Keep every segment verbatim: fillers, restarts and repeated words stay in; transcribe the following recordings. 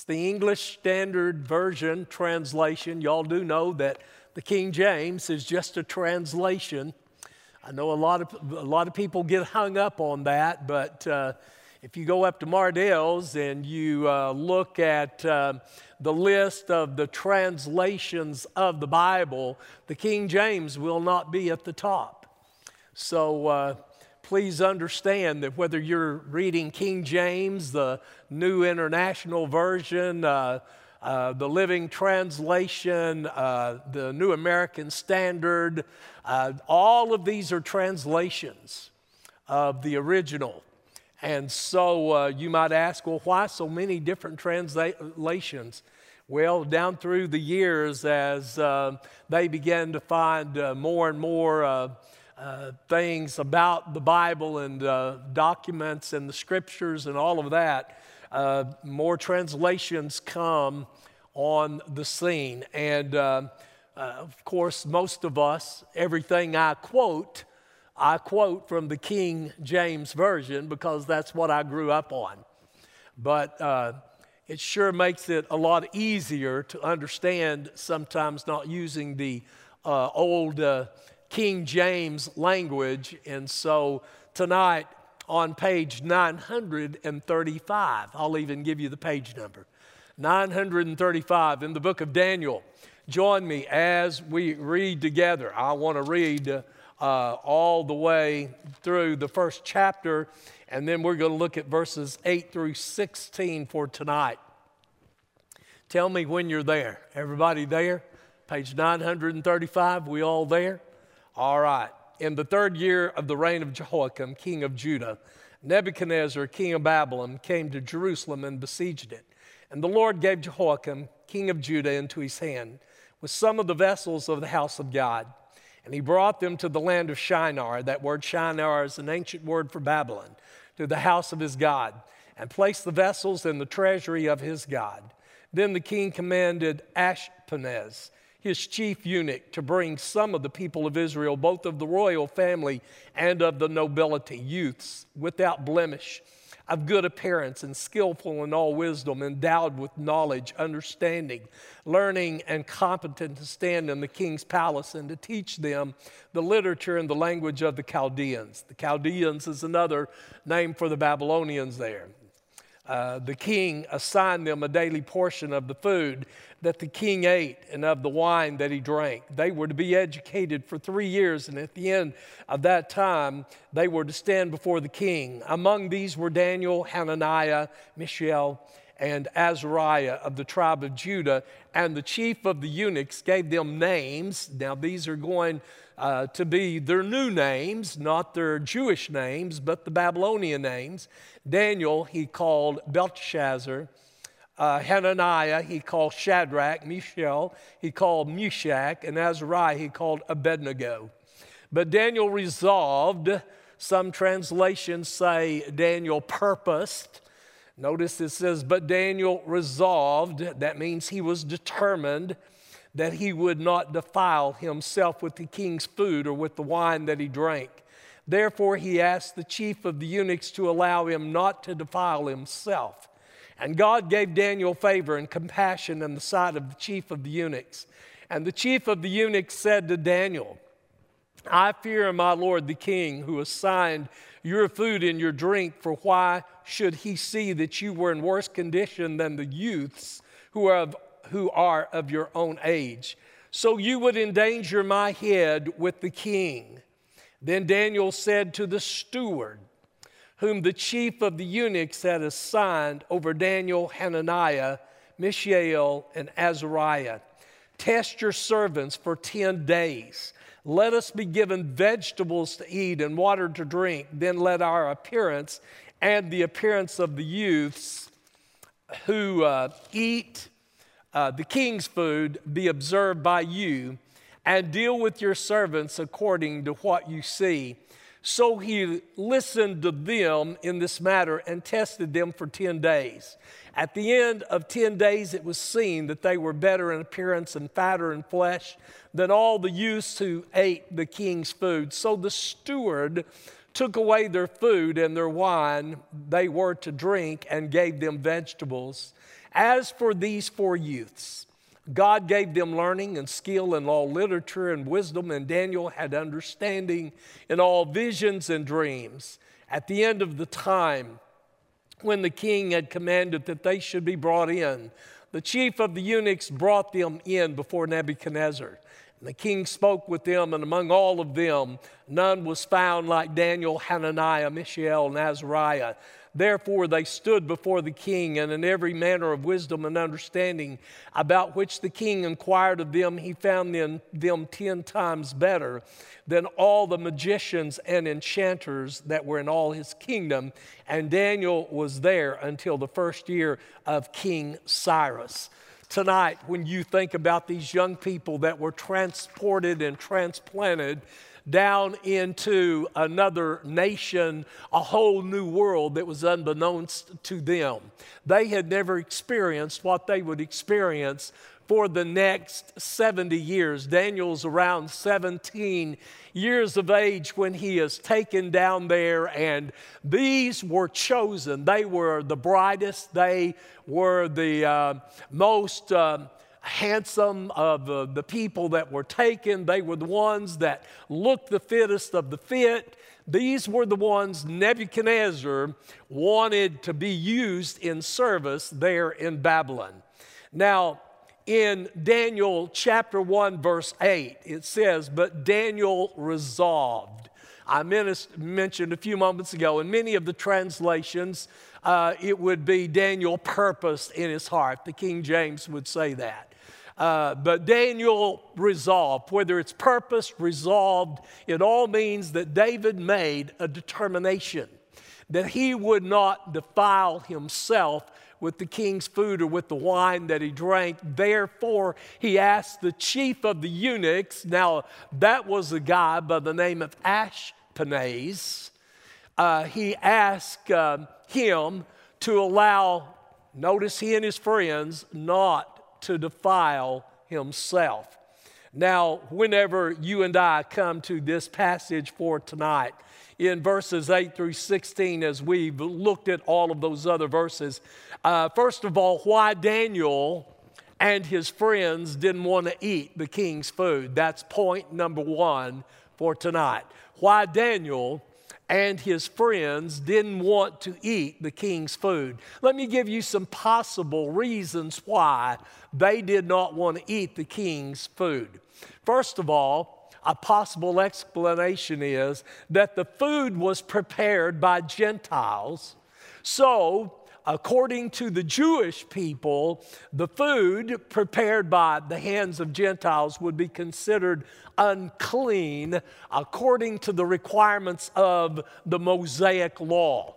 It's the English Standard Version translation. Y'all do know that the King James is just a translation. I know a lot of a lot of people get hung up on that, but uh, if you go up to Mardell's and you uh, look at uh, the list of the translations of the Bible, the King James will not be at the top. So uh, please understand that whether you're reading King James, the New International Version, uh, uh, the Living Translation, uh, the New American Standard, uh, all of these are translations of the original. And so uh, you might ask, well, why so many different translations? Well, down through the years, as uh, they began to find uh, more and more uh, uh, things about the Bible and uh, documents and the scriptures and all of that, uh, more translations come on the scene. And uh, uh, of course, most of us, everything I quote, I quote from the King James Version because that's what I grew up on. But uh, it sure makes it a lot easier to understand sometimes not using the uh, old uh, King James language. And so tonight on page nine hundred thirty-five, I'll even give you the page number, nine hundred thirty-five in the book of Daniel. Join me as we read together. I want to read uh, Uh, all the way through the first chapter, and then we're going to look at verses eight through sixteen for tonight. Tell me when you're there. Everybody there? Page nine hundred thirty-five, we all there? All right. In the third year of the reign of Jehoiakim, king of Judah, Nebuchadnezzar, king of Babylon, came to Jerusalem and besieged it. And the Lord gave Jehoiakim, king of Judah, into his hand with some of the vessels of the house of God. And he brought them to the land of Shinar. That word Shinar is an ancient word for Babylon, to the house of his God, and placed the vessels in the treasury of his God. Then the king commanded Ashpenaz, his chief eunuch, to bring some of the people of Israel, both of the royal family and of the nobility, youths without blemish, of good appearance and skillful in all wisdom, endowed with knowledge, understanding, learning, and competent to stand in the king's palace and to teach them the literature and the language of the Chaldeans. The Chaldeans is another name for the Babylonians there. Uh, the king assigned them a daily portion of the food that the king ate and of the wine that he drank. They were to be educated for three years, and at the end of that time, they were to stand before the king. Among these were Daniel, Hananiah, Mishael, and Azariah of the tribe of Judah, and the chief of the eunuchs gave them names. Now, these are going uh, to be their new names, not their Jewish names, but the Babylonian names. Daniel he called Belteshazzar. Uh, Hananiah he called Shadrach. Mishael he called Meshach. And Azariah he called Abednego. But Daniel resolved, some translations say Daniel purposed. Notice it says, but Daniel resolved, that means he was determined that he would not defile himself with the king's food or with the wine that he drank. Therefore he asked the chief of the eunuchs to allow him not to defile himself. And God gave Daniel favor and compassion in the sight of the chief of the eunuchs. And the chief of the eunuchs said to Daniel, I fear my lord the king, who assigned your food and your drink, for why should he see that you were in worse condition than the youths who are of, who are of your own age? So you would endanger my head with the king. Then Daniel said to the steward, whom the chief of the eunuchs had assigned over Daniel, Hananiah, Mishael, and Azariah, test your servants for ten days. Let us be given vegetables to eat and water to drink. Then let our appearance and the appearance of the youths who uh, eat uh, the king's food be observed by you, and deal with your servants according to what you see. So he listened to them in this matter and tested them for ten days. At the end of ten days, it was seen that they were better in appearance and fatter in flesh than all the youths who ate the king's food. So the steward took away their food and their wine they were to drink and gave them vegetables. As for these four youths, God gave them learning and skill in all literature and wisdom, and Daniel had understanding in all visions and dreams. At the end of the time, when the king had commanded that they should be brought in, the chief of the eunuchs brought them in before Nebuchadnezzar. And the king spoke with them, and among all of them, none was found like Daniel, Hananiah, Mishael, and Azariah. Therefore they stood before the king, and in every manner of wisdom and understanding about which the king inquired of them, he found them, them ten times better than all the magicians and enchanters that were in all his kingdom. And Daniel was there until the first year of King Cyrus. Tonight, when you think about these young people that were transported and transplanted down into another nation, a whole new world that was unbeknownst to them. They had never experienced what they would experience for the next seventy years. Daniel's around seventeen years of age when he is taken down there, and these were chosen. They were the brightest. They were the uh, most uh, handsome of uh, the people that were taken. They were the ones that looked the fittest of the fit. These were the ones Nebuchadnezzar wanted to be used in service there in Babylon. Now, in Daniel chapter one, verse eight, it says, "But Daniel resolved." I mentioned a few moments ago, in many of the translations, uh, it would be Daniel purposed in his heart. The King James would say that. Uh, but Daniel resolved. Whether it's purposed, resolved, it all means that David made a determination that he would not defile himself with the king's food or with the wine that he drank. Therefore, he asked the chief of the eunuchs, now that was a guy by the name of Ashpenaz, uh, he asked uh, him to allow, notice he and his friends, not to defile himself. Now, whenever you and I come to this passage for tonight, in verses eight through sixteen, as we've looked at all of those other verses, uh, first of all, why Daniel and his friends didn't want to eat the king's food. That's point number one for tonight. Why Daniel and his friends didn't want to eat the king's food. Let me give you some possible reasons why they did not want to eat the king's food. First of all, a possible explanation is that the food was prepared by Gentiles. So, according to the Jewish people, the food prepared by the hands of Gentiles would be considered unclean according to the requirements of the Mosaic law.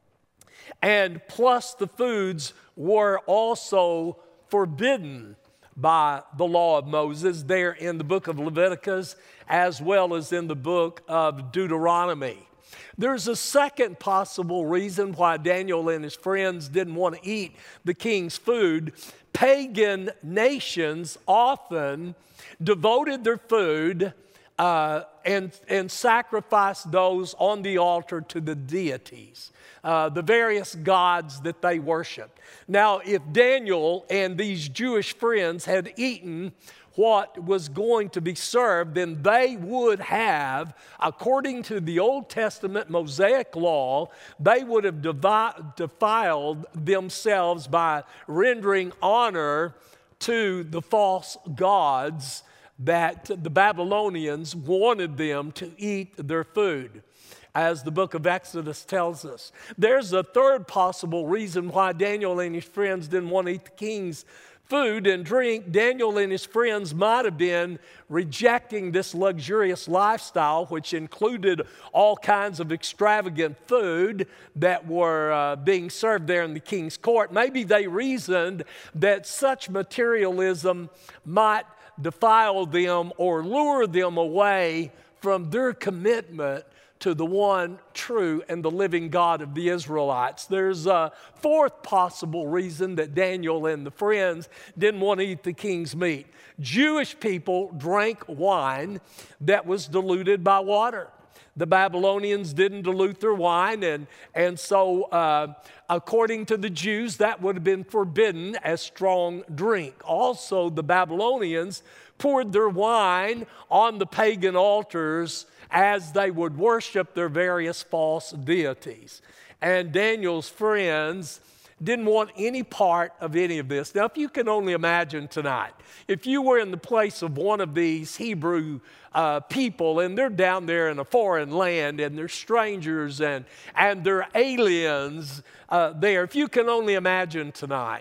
And plus, the foods were also forbidden by the law of Moses there in the book of Leviticus as well as in the book of Deuteronomy. There's a second possible reason why Daniel and his friends didn't want to eat the king's food. Pagan nations often devoted their food uh, and, and sacrificed those on the altar to the deities, uh, the various gods that they worshiped. Now, if Daniel and these Jewish friends had eaten what was going to be served, then they would have, according to the Old Testament Mosaic law, they would have devi- defiled themselves by rendering honor to the false gods that the Babylonians wanted them to eat their food, as the book of Exodus tells us. There's a third possible reason why Daniel and his friends didn't want to eat the king's food and drink. Daniel and his friends might have been rejecting this luxurious lifestyle, which included all kinds of extravagant food that were uh, being served there in the king's court. Maybe they reasoned that such materialism might defile them or lure them away from their commitment to the one true and the living God of the Israelites. There's a fourth possible reason that Daniel and the friends didn't want to eat the king's meat. Jewish people drank wine that was diluted by water. The Babylonians didn't dilute their wine, and, and so uh, according to the Jews, that would have been forbidden as strong drink. Also, the Babylonians poured their wine on the pagan altars as they would worship their various false deities. And Daniel's friends didn't want any part of any of this. Now, if you can only imagine tonight, if you were in the place of one of these Hebrew uh, people, and they're down there in a foreign land, and they're strangers, and, and they're aliens uh, there, if you can only imagine tonight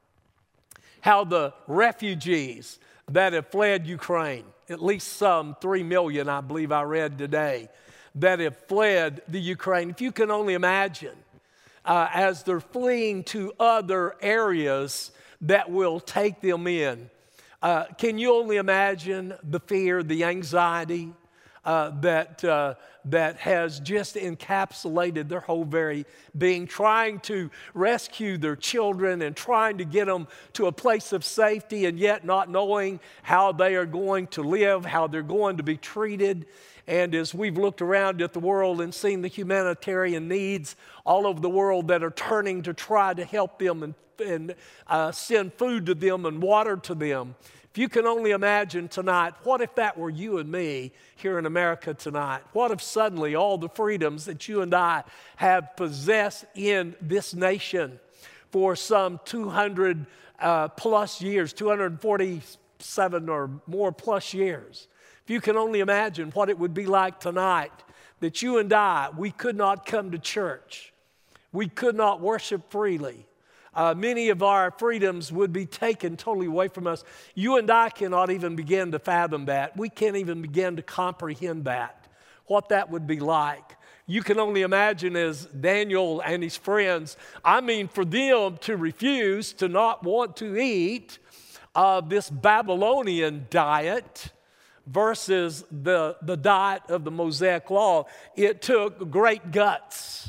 how the refugees that have fled Ukraine, at least some three million, I believe I read today, that have fled the Ukraine, if you can only imagine, Uh, as they're fleeing to other areas that will take them in. Uh, can you only imagine the fear, the anxiety uh, that, uh, that has just encapsulated their whole very being, trying to rescue their children and trying to get them to a place of safety, and yet not knowing how they are going to live, how they're going to be treated. And as we've looked around at the world and seen the humanitarian needs all over the world that are turning to try to help them and, and uh, send food to them and water to them, if you can only imagine tonight, what if that were you and me here in America tonight? What if suddenly all the freedoms that you and I have possessed in this nation for some two hundred uh, plus years, two hundred forty-seven or more plus years, if you can only imagine what it would be like tonight that you and I, we could not come to church. We could not worship freely. Uh, many of our freedoms would be taken totally away from us. You and I cannot even begin to fathom that. We can't even begin to comprehend that, what that would be like. You can only imagine as Daniel and his friends, I mean, for them to refuse, to not want to eat uh, this Babylonian diet, versus the, the diet of the Mosaic Law, it took great guts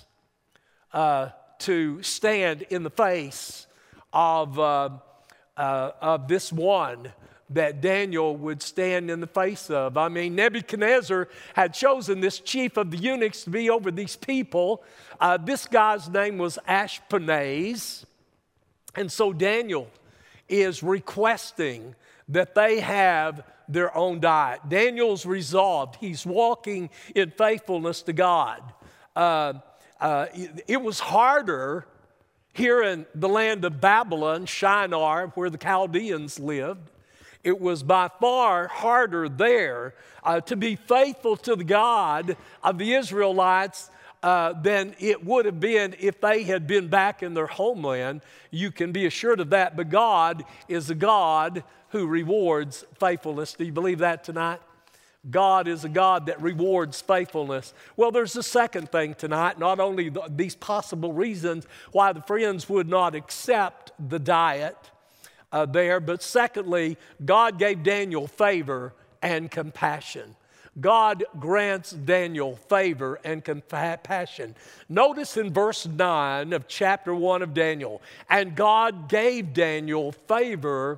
uh, to stand in the face of, uh, uh, of this one that Daniel would stand in the face of. I mean, Nebuchadnezzar had chosen this chief of the eunuchs to be over these people. Uh, this guy's name was Ashpenaz. And so Daniel is requesting that they have their own diet. Daniel's resolved. He's walking in faithfulness to God. Uh, uh, it, it was harder here in the land of Babylon, Shinar, where the Chaldeans lived. It was by far harder there uh, to be faithful to the God of the Israelites uh, than it would have been if they had been back in their homeland. You can be assured of that. But God is a God who rewards faithfulness. Do you believe that tonight? God is a God that rewards faithfulness. Well, there's a second thing tonight, not only the, these possible reasons why the friends would not accept the diet uh, there, but secondly, God gave Daniel favor and compassion. God grants Daniel favor and compassion. Notice in verse nine of chapter one of Daniel, and God gave Daniel favor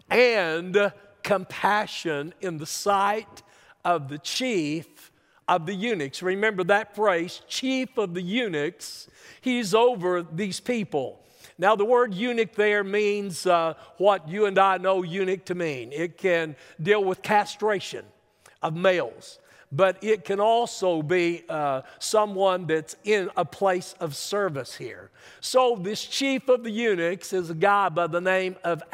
and compassion in the sight of the chief of the eunuchs. Remember that phrase, chief of the eunuchs. He's over these people. Now, the word eunuch there means uh, what you and I know eunuch to mean. It can deal with castration of males, but it can also be uh, someone that's in a place of service here. So this chief of the eunuchs is a guy by the name of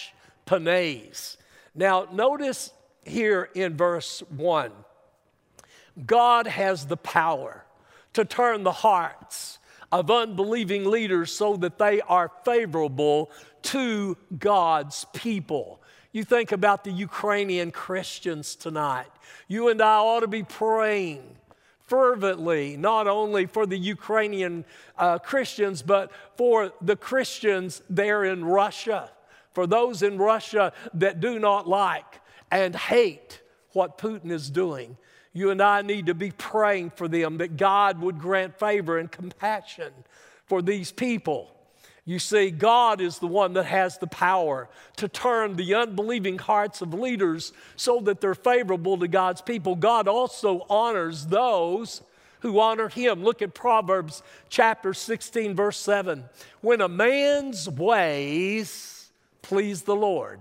Ashpenaz. Now, notice here in verse one, God has the power to turn the hearts of unbelieving leaders so that they are favorable to God's people. You think about the Ukrainian Christians tonight. You and I ought to be praying fervently, not only for the Ukrainian uh, Christians, but for the Christians there in Russia, for those in Russia that do not like and hate what Putin is doing. You and I need to be praying for them, that God would grant favor and compassion for these people. You see, God is the one that has the power to turn the unbelieving hearts of leaders so that they're favorable to God's people. God also honors those who honor him. Look at Proverbs chapter sixteen, verse seven. When a man's ways please the Lord,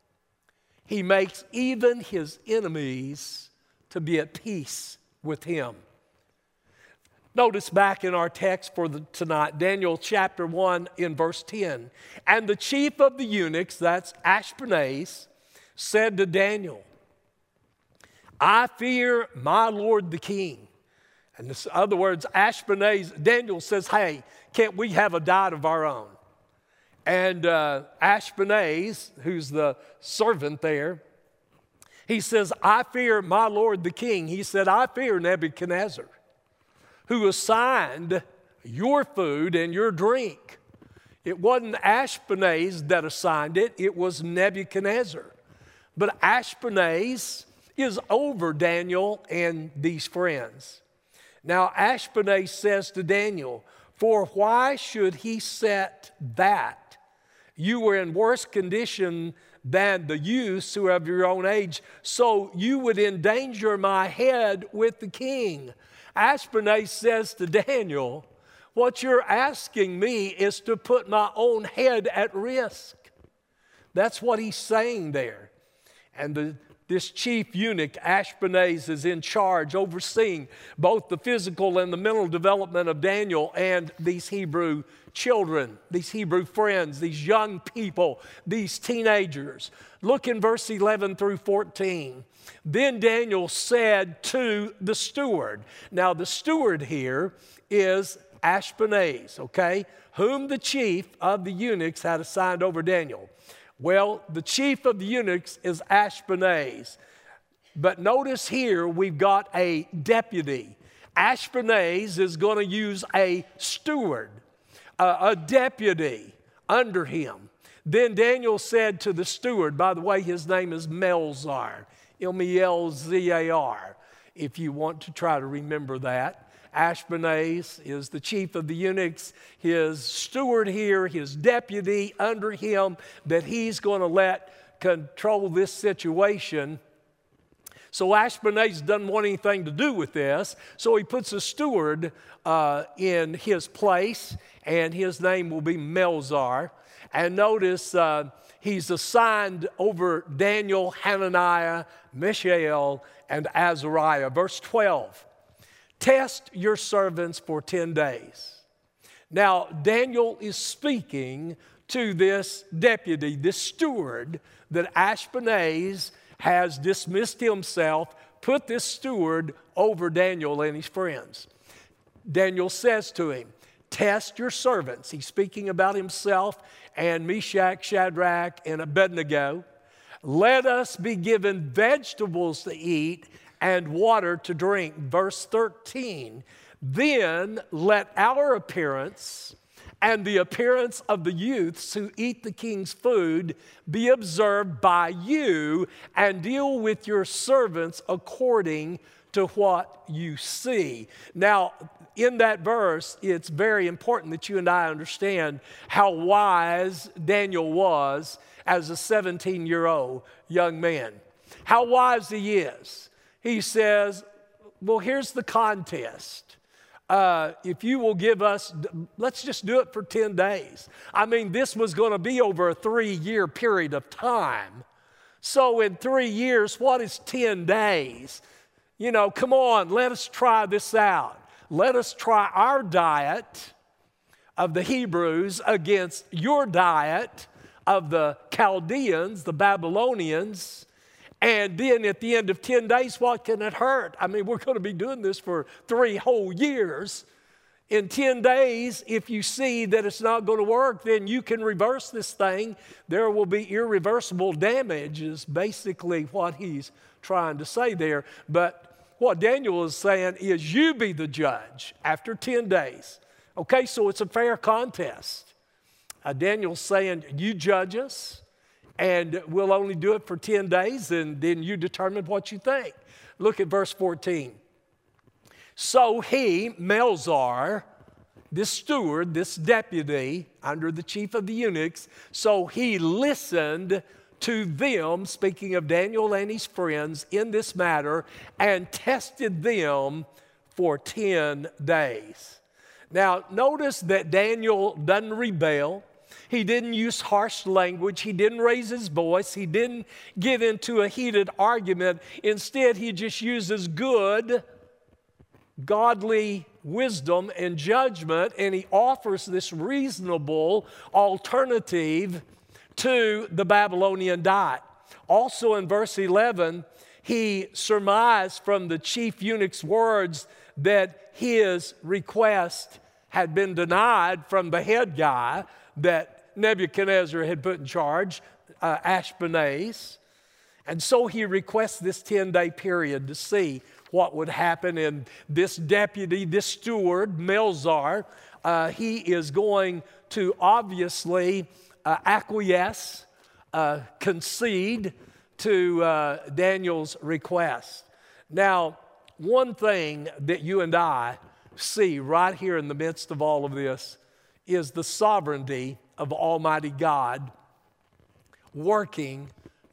he makes even his enemies to be at peace with him. Notice back in our text for the, tonight, Daniel chapter one in verse ten. And the chief of the eunuchs, that's Ashpenaz, said to Daniel, I fear my lord the king. And in other words, Ashpenaz, Daniel says, hey, can't we have a diet of our own? And uh, Ashpenaz, who's the servant there, he says, I fear my lord the king. He said, I fear Nebuchadnezzar, who assigned your food and your drink. It wasn't Ashpenaz that assigned it, it was Nebuchadnezzar. But Ashpenaz is over Daniel and these friends. Now Ashpenaz says to Daniel, for why should he set that? You were in worse condition than the youths who are of your own age, so you would endanger my head with the king. Ashpenaz says to Daniel, what you're asking me is to put my own head at risk. That's what he's saying there. And the, this chief eunuch, Ashpenaz, is in charge, overseeing both the physical and the mental development of Daniel and these Hebrew children, these Hebrew friends, these young people, these teenagers. Look in verse eleven through fourteen. Then Daniel said to the steward. Now the steward here is Ashpenaz, okay, whom the chief of the eunuchs had assigned over Daniel. Well, the chief of the eunuchs is Ashpenaz. But notice here we've got a deputy. Ashpenaz is going to use a steward, a, a deputy under him. Then Daniel said to the steward, by the way, his name is Melzar, M E L Z A R, if you want to try to remember that. Ashpenaz is the chief of the eunuchs, his steward here, his deputy under him that he's going to let control this situation. So Ashpenaz doesn't want anything to do with this, so he puts a steward uh, in his place, and his name will be Melzar. And notice uh, he's assigned over Daniel, Hananiah, Mishael, and Azariah. Verse twelve. Test your servants for ten days. Now, Daniel is speaking to this deputy, this steward, that Ashpenaz has dismissed himself, put this steward over Daniel and his friends. Daniel says to him, test your servants. He's speaking about himself and Meshach, Shadrach, and Abednego. Let us be given vegetables to eat and water to drink. Verse thirteen, then let our appearance and the appearance of the youths who eat the king's food be observed by you, and deal with your servants according to what you see. Now, in that verse, it's very important that you and I understand how wise Daniel was as a seventeen-year-old young man. How wise he is. He says, well, here's the contest. Uh, if you will give us, let's just do it for ten days. I mean, this was going to be over a three-year period of time. So in three years, what is ten days? You know, come on, let us try this out. Let us try our diet of the Hebrews against your diet of the Chaldeans, the Babylonians. And then at the end of ten days, what can it hurt? I mean, we're going to be doing this for three whole years. In ten days, if you see that it's not going to work, then you can reverse this thing. There will be irreversible damage is basically what he's trying to say there. But what Daniel is saying is you be the judge after ten days. Okay, so it's a fair contest. Uh, Daniel's saying you judge us. And we'll only do it for ten days, and then you determine what you think. Look at verse fourteen. So he, Melzar, this steward, this deputy under the chief of the eunuchs. So he listened to them, speaking of Daniel and his friends, in this matter, and tested them for ten days. Now, notice that Daniel doesn't rebel. He didn't use harsh language. He didn't raise his voice. He didn't get into a heated argument. Instead, he just uses good, godly wisdom and judgment, and he offers this reasonable alternative to the Babylonian diet. Also in verse eleven, he surmised from the chief eunuch's words that his request had been denied from the head guy that Nebuchadnezzar had put in charge, uh, Ashpenaz. And so he requests this ten-day period to see what would happen. And this deputy, this steward, Melzar, uh, he is going to obviously uh, acquiesce, uh, concede to uh, Daniel's request. Now, one thing that you and I see right here in the midst of all of this is the sovereignty of Almighty God working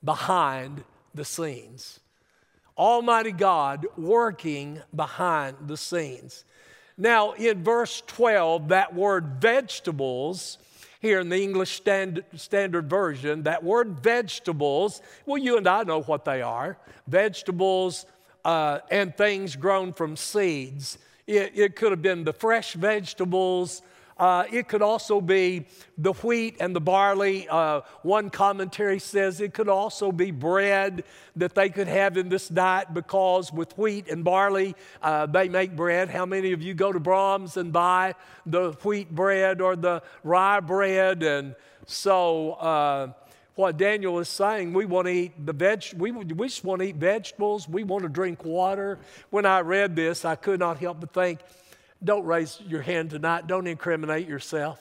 behind the scenes. Almighty God working behind the scenes. Now, in verse twelve, that word vegetables, here in the English Standard, Standard Version, that word vegetables, well, you and I know what they are. Vegetables uh, and things grown from seeds. It, it could have been the fresh vegetables. Uh, it could also be the wheat and the barley. Uh, one commentary says it could also be bread that they could have in this diet, because with wheat and barley, uh, they make bread. How many of you go to Brahms and buy the wheat bread or the rye bread? And so uh, what Daniel is saying, we want to eat the veg. We, we just want to eat vegetables. We want to drink water. When I read this, I could not help but think, don't raise your hand tonight. Don't incriminate yourself.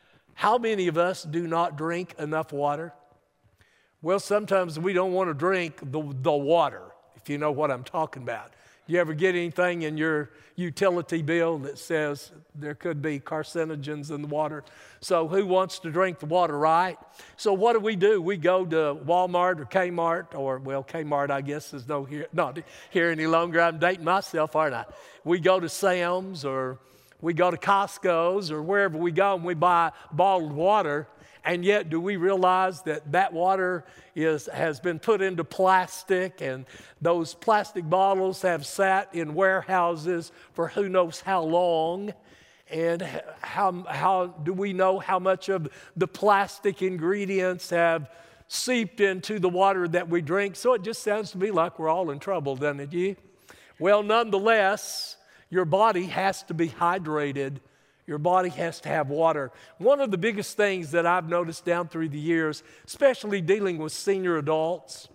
How many of us do not drink enough water? Well, sometimes we don't want to drink the, the water, if you know what I'm talking about. You ever get anything in your utility bill that says there could be carcinogens in the water? So who wants to drink the water, right? So what do we do? We go to Walmart or Kmart, or, well, Kmart, I guess, is no here, not here any longer. I'm dating myself, aren't I? We go to Sam's, or we go to Costco's, or wherever we go, and we buy bottled water. And yet, do we realize that that water is, has been put into plastic, and those plastic bottles have sat in warehouses for who knows how long? And how, how do we know how much of the plastic ingredients have seeped into the water that we drink? So it just sounds to me like we're all in trouble, doesn't it, you? Well, nonetheless, your body has to be hydrated. Your body has to have water. One of the biggest things that I've noticed down through the years, especially dealing with senior adults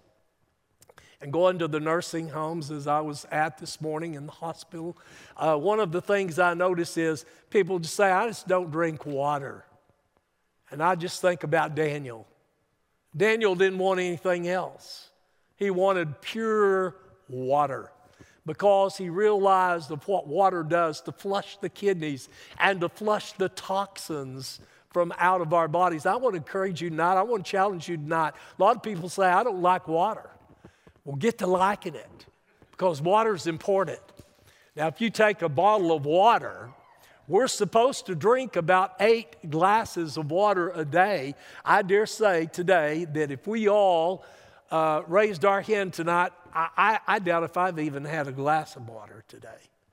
and going to the nursing homes as I was at this morning in the hospital, uh, one of the things I notice is people just say, I just don't drink water. And I just think about Daniel. Daniel didn't want anything else. He wanted pure water, because he realized of what water does to flush the kidneys and to flush the toxins from out of our bodies. I want to encourage you tonight. I want to challenge you tonight. A lot of people say, I don't like water. Well, get to liking it, because water is important. Now, if you take a bottle of water, we're supposed to drink about eight glasses of water a day. I dare say today that if we all uh, raised our hand tonight, I, I, I doubt if I've even had a glass of water today.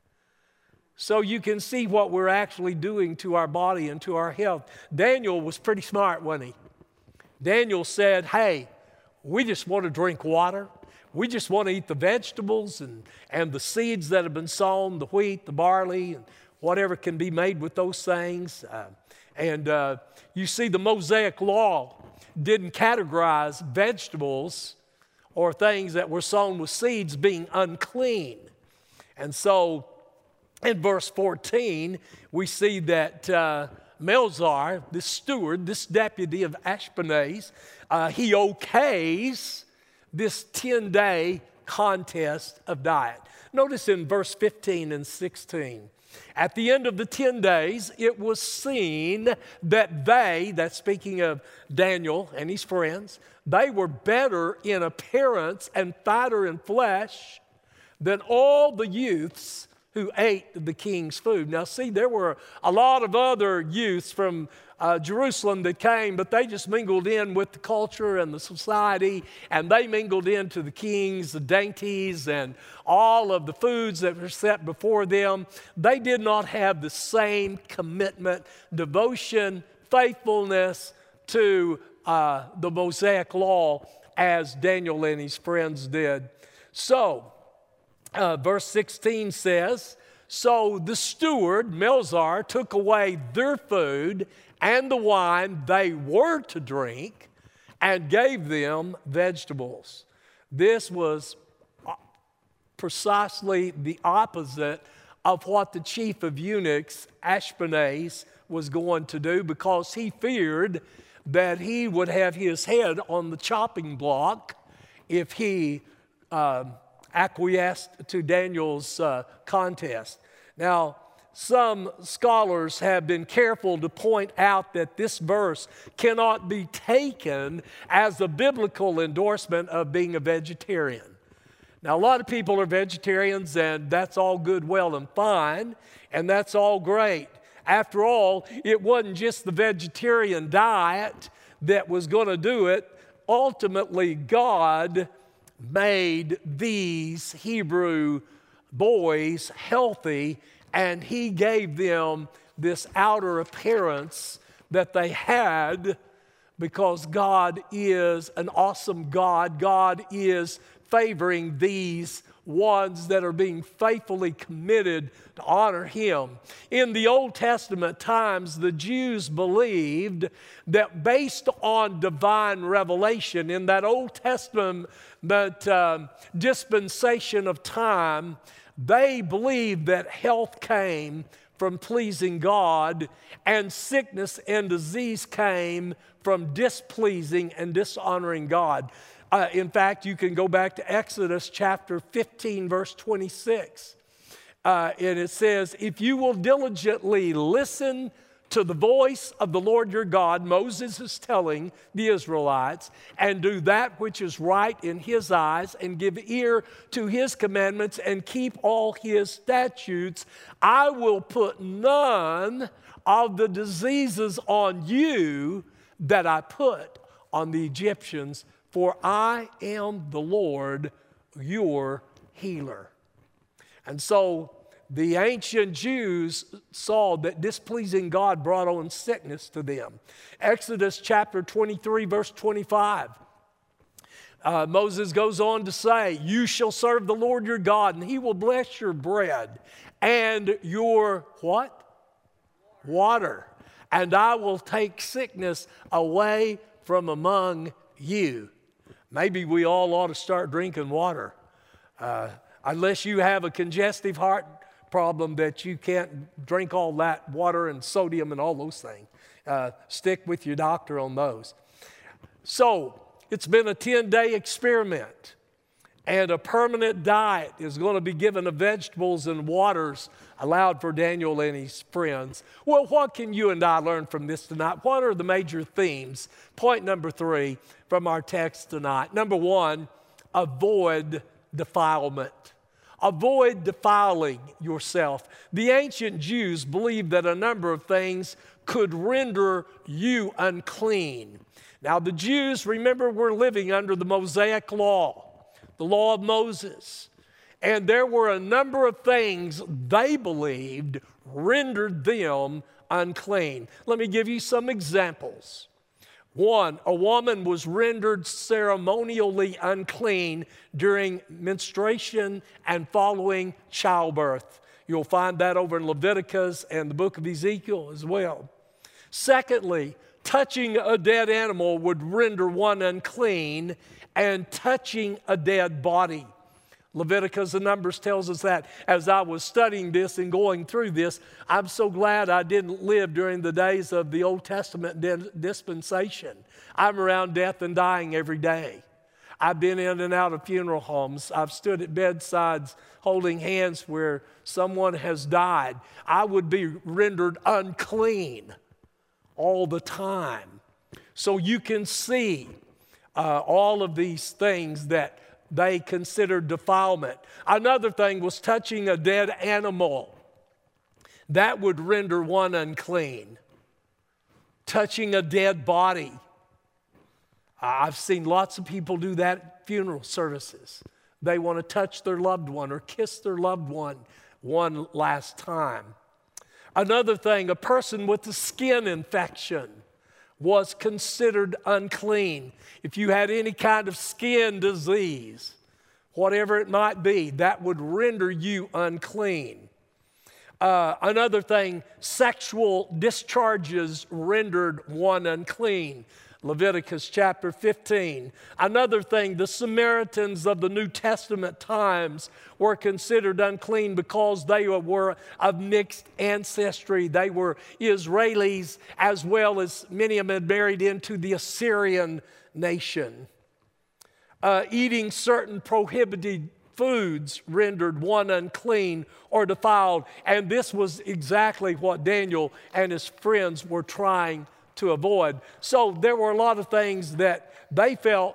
So you can see what we're actually doing to our body and to our health. Daniel was pretty smart, wasn't he? Daniel said, hey, we just want to drink water. We just want to eat the vegetables and, and the seeds that have been sown, the wheat, the barley, and whatever can be made with those things. Uh, and uh, you see, the Mosaic Law didn't categorize vegetables or things that were sown with seeds being unclean. And so in verse fourteen, we see that uh, Melzar, this steward, this deputy of Ashpenaz, uh, he okays this ten-day contest of diet. Notice in verse fifteen and sixteen, At the end of the ten days, it was seen that they, that's speaking of Daniel and his friends, they were better in appearance and fatter in flesh than all the youths who ate the king's food. Now see, there were a lot of other youths from uh, Jerusalem that came, but they just mingled in with the culture and the society, and they mingled into the king's the dainties and all of the foods that were set before them. They did not have the same commitment, devotion, faithfulness to uh, the Mosaic law as Daniel and his friends did. So, Uh, verse sixteen says, so the steward, Melzar, took away their food and the wine they were to drink and gave them vegetables. This was precisely the opposite of what the chief of eunuchs, Ashpenaz, was going to do, because he feared that he would have his head on the chopping block if he uh, acquiesced to Daniel's uh, contest. Now, some scholars have been careful to point out that this verse cannot be taken as a biblical endorsement of being a vegetarian. Now, a lot of people are vegetarians, and that's all good, well, and fine, and that's all great. After all, it wasn't just the vegetarian diet that was going to do it. Ultimately, God made these Hebrew boys healthy, and He gave them this outer appearance that they had because God is an awesome God. God is favoring these ones that are being faithfully committed to honor Him. In the Old Testament times, the Jews believed that based on divine revelation, in that Old Testament that, uh, dispensation of time, they believed that health came from pleasing God, and sickness and disease came from displeasing and dishonoring God. Uh, in fact, you can go back to Exodus chapter fifteen, verse twenty-six. Uh, and it says, if you will diligently listen to the voice of the Lord your God, Moses is telling the Israelites, and do that which is right in His eyes, and give ear to His commandments, and keep all His statutes, I will put none of the diseases on you that I put on the Egyptians, for I am the Lord your healer. And so the ancient Jews saw that displeasing God brought on sickness to them. Exodus chapter twenty-three, verse twenty-five. Uh, Moses goes on to say, you shall serve the Lord your God, and He will bless your bread and your what? Water. And I will take sickness away from among you. Maybe we all ought to start drinking water. Uh, unless you have a congestive heart problem that you can't drink all that water and sodium and all those things. Uh, stick with your doctor on those. So, it's been a ten-day experiment, and a permanent diet is going to be given of vegetables and waters allowed for Daniel and his friends. Well, what can you and I learn from this tonight? What are the major themes? Point number three from our text tonight. Number one, avoid defilement. Avoid defiling yourself. The ancient Jews believed that a number of things could render you unclean. Now, the Jews, remember, were living under the Mosaic law, the law of Moses. And there were a number of things they believed rendered them unclean. Let me give you some examples. One, a woman was rendered ceremonially unclean during menstruation and following childbirth. You'll find that over in Leviticus and the book of Ezekiel as well. Secondly, touching a dead animal would render one unclean, and touching a dead body. Leviticus and Numbers tells us that. As I was studying this and going through this, I'm so glad I didn't live during the days of the Old Testament dispensation. I'm around death and dying every day. I've been in and out of funeral homes. I've stood at bedsides holding hands where someone has died. I would be rendered unclean all the time. So you can see uh, all of these things that they considered defilement. Another thing was touching a dead animal. That would render one unclean. Touching a dead body. I've seen lots of people do that at funeral services. They want to touch their loved one or kiss their loved one one last time. Another thing, a person with a skin infection was considered unclean. If you had any kind of skin disease, whatever it might be, that would render you unclean. Uh, another thing, sexual discharges rendered one unclean. Leviticus chapter fifteen. Another thing, the Samaritans of the New Testament times were considered unclean because they were of mixed ancestry. They were Israelis as well as many of them had married into the Assyrian nation. Uh, eating certain prohibited foods rendered one unclean or defiled. And this was exactly what Daniel and his friends were trying to avoid. So there were a lot of things that they felt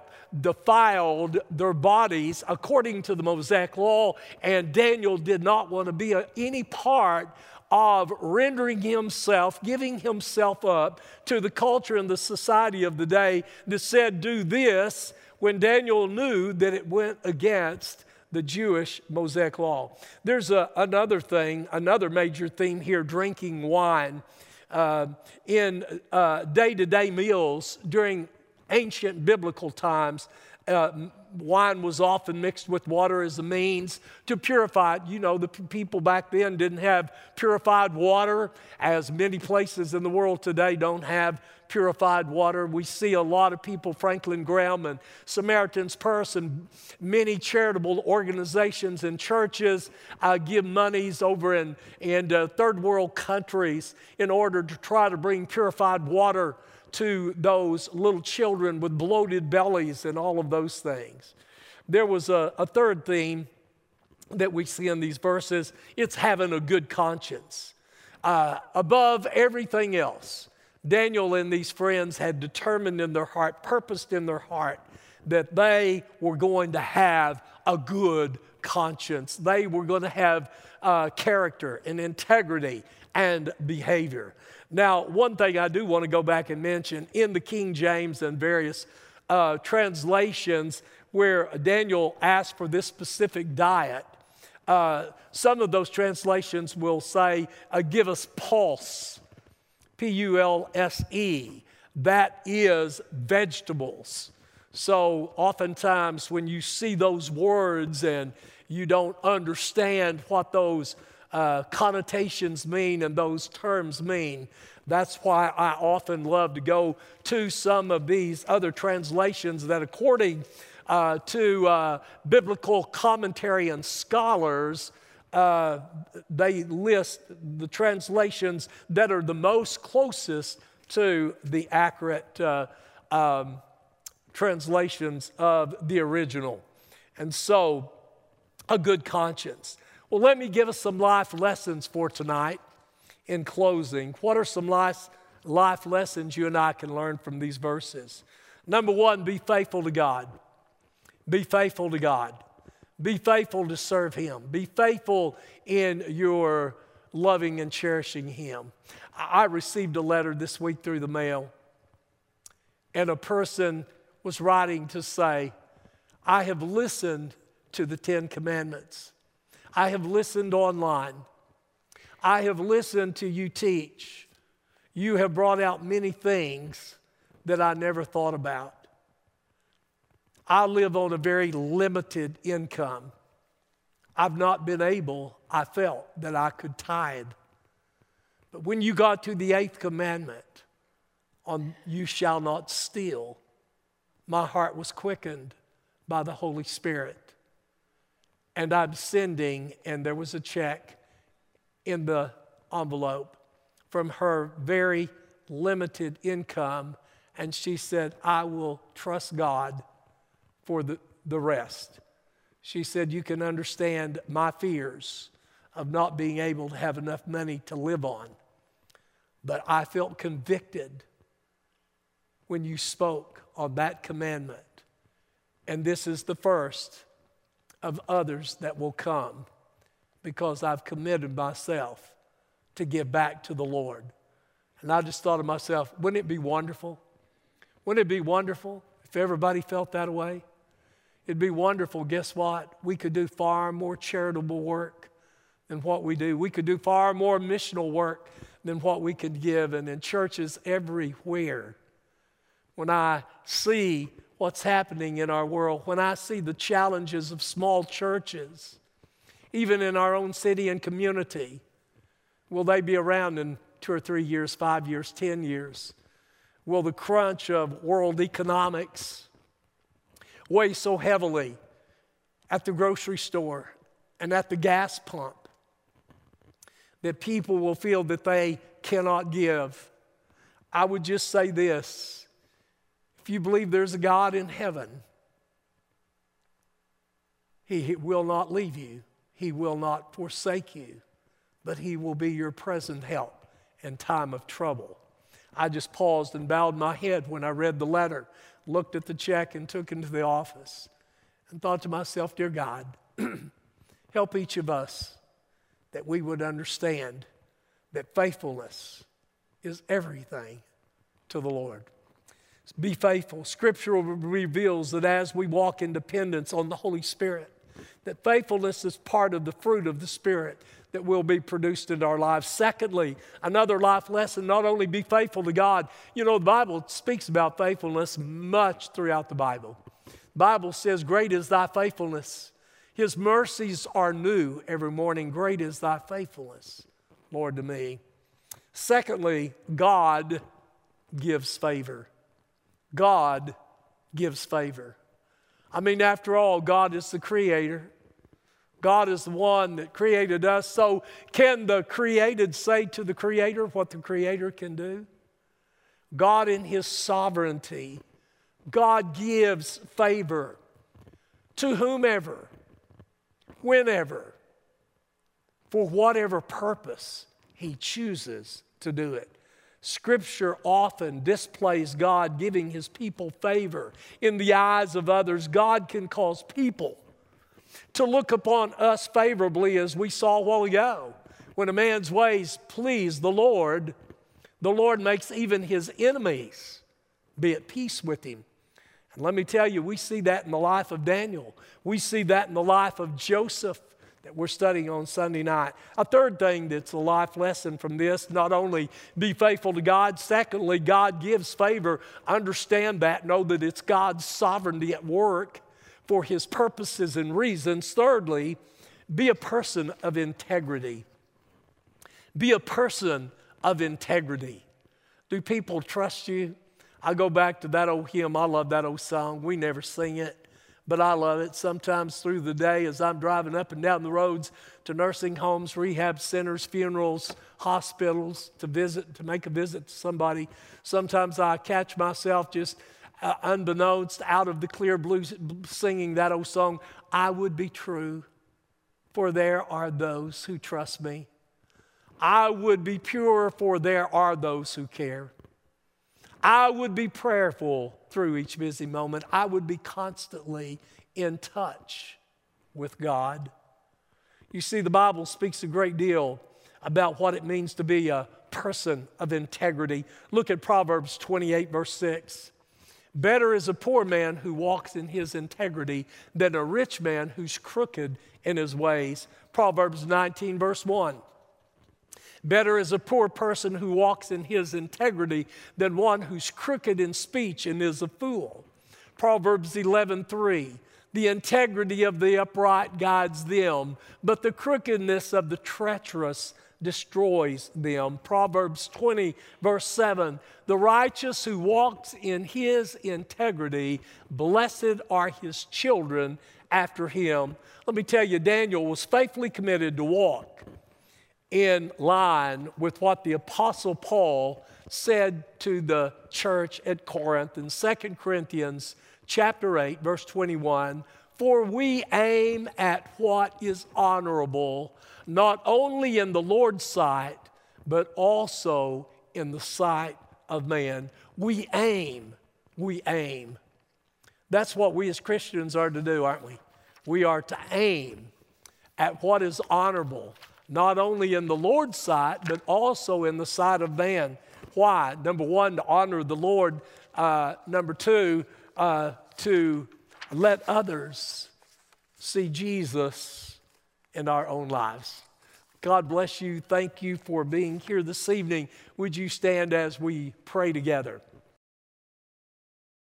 defiled their bodies according to the Mosaic law, and Daniel did not want to be a, any part of rendering himself, giving himself up to the culture and the society of the day that said, do this, when Daniel knew that it went against the Jewish Mosaic law. There's a, another thing, another major theme here, drinking wine. Uh, in uh, day-to-day meals during ancient biblical times, uh, wine was often mixed with water as a means to purify it. You know, the p- people back then didn't have purified water, as many places in the world today don't have purified water. We see a lot of people, Franklin Graham and Samaritan's Purse and many charitable organizations and churches uh, give monies over in, in uh, third world countries in order to try to bring purified water to those little children with bloated bellies and all of those things. There was a, a third theme that we see in these verses. It's having a good conscience. Uh, above everything else, Daniel and these friends had determined in their heart, purposed in their heart, that they were going to have a good conscience. They were going to have uh, character and integrity and behavior. Now, one thing I do want to go back and mention, in the King James and various uh, translations where Daniel asked for this specific diet, uh, some of those translations will say, uh, give us pulse. P U L S E, that is vegetables. So oftentimes when you see those words and you don't understand what those uh, connotations mean and those terms mean, that's why I often love to go to some of these other translations that, according uh, to uh, biblical commentary and scholars, Uh, they list the translations that are the most closest to the accurate uh, um, translations of the original. And so, a good conscience. Well, let me give us some life lessons for tonight in closing. What are some life, life lessons you and I can learn from these verses? Number one, be faithful to God. Be faithful to God. Be faithful to serve Him. Be faithful in your loving and cherishing Him. I received a letter this week through the mail, and a person was writing to say, I have listened to the Ten Commandments. I have listened online. I have listened to you teach. You have brought out many things that I never thought about. I live on a very limited income. I've not been able, I felt, that I could tithe. But when you got to the eighth commandment on you shall not steal, my heart was quickened by the Holy Spirit. And I'm sending, and there was a check in the envelope from her very limited income. And she said, I will trust God for the, the rest. She said, you can understand my fears of not being able to have enough money to live on. But I felt convicted when you spoke on that commandment. And this is the first of others that will come, because I've committed myself to give back to the Lord. And I just thought to myself, wouldn't it be wonderful? Wouldn't it be wonderful if everybody felt that way? It'd be wonderful, guess what? We could do far more charitable work than what we do. We could do far more missional work than what we could give. And in churches everywhere, when I see what's happening in our world, when I see the challenges of small churches, even in our own city and community, will they be around in two or three years, five years, ten years? Will the crunch of world economics weigh so heavily at the grocery store and at the gas pump that people will feel that they cannot give? I would just say this: if you believe there's a God in heaven, He will not leave you. He will not forsake you, but He will be your present help in time of trouble. I just paused and bowed my head when I read the letter, looked at the check and took it to the office, and thought to myself, dear God, help each of us that we would understand that faithfulness is everything to the Lord. Be faithful. Scripture reveals that as we walk in dependence on the Holy Spirit, that faithfulness is part of the fruit of the Spirit that will be produced in our lives. Secondly, another life lesson, not only be faithful to God. You know, the Bible speaks about faithfulness much throughout the Bible. The Bible says, great is thy faithfulness. His mercies are new every morning. Great is thy faithfulness, Lord, to me. Secondly, God gives favor. God gives favor. I mean, after all, God is the creator. God is the one that created us. So can the created say to the creator what the creator can do? God in His sovereignty, God gives favor to whomever, whenever, for whatever purpose He chooses to do it. Scripture often displays God giving His people favor in the eyes of others. God can cause people to look upon us favorably, as we saw a while ago. When a man's ways please the Lord, the Lord makes even his enemies be at peace with him. And let me tell you, we see that in the life of Daniel. We see that in the life of Joseph that we're studying on Sunday night. A third thing that's a life lesson from this, not only be faithful to God, secondly, God gives favor. Understand that, know that it's God's sovereignty at work for His purposes and reasons. Thirdly, be a person of integrity. Be a person of integrity. Do people trust you? I go back to that old hymn. I love that old song. We never sing it, but I love it. Sometimes through the day as I'm driving up and down the roads to nursing homes, rehab centers, funerals, hospitals, to visit, to make a visit to somebody, sometimes I catch myself just Uh, unbeknownst, out of the clear blue, singing that old song, I would be true, for there are those who trust me. I would be pure, for there are those who care. I would be prayerful through each busy moment. I would be constantly in touch with God. You see, the Bible speaks a great deal about what it means to be a person of integrity. Look at Proverbs twenty-eight, verse six. Better is a poor man who walks in his integrity than a rich man who's crooked in his ways. Proverbs nineteen, verse one. Better is a poor person who walks in his integrity than one who's crooked in speech and is a fool. Proverbs eleven, three. The integrity of the upright guides them, but the crookedness of the treacherous destroys them. Proverbs twenty, verse seven. The righteous who walks in his integrity, blessed are his children after him. Let me tell you, Daniel was faithfully committed to walk in line with what the Apostle Paul said to the church at Corinth in Second Corinthians chapter eight, verse twenty-one, for we aim at what is honorable, not only in the Lord's sight, but also in the sight of man. We aim, we aim. That's what we as Christians are to do, aren't we? We are to aim at what is honorable, not only in the Lord's sight, but also in the sight of man. Why? Number one, to honor the Lord. Uh, number two, uh, to let others see Jesus in our own lives. God bless you. Thank you for being here this evening. Would you stand as we pray together?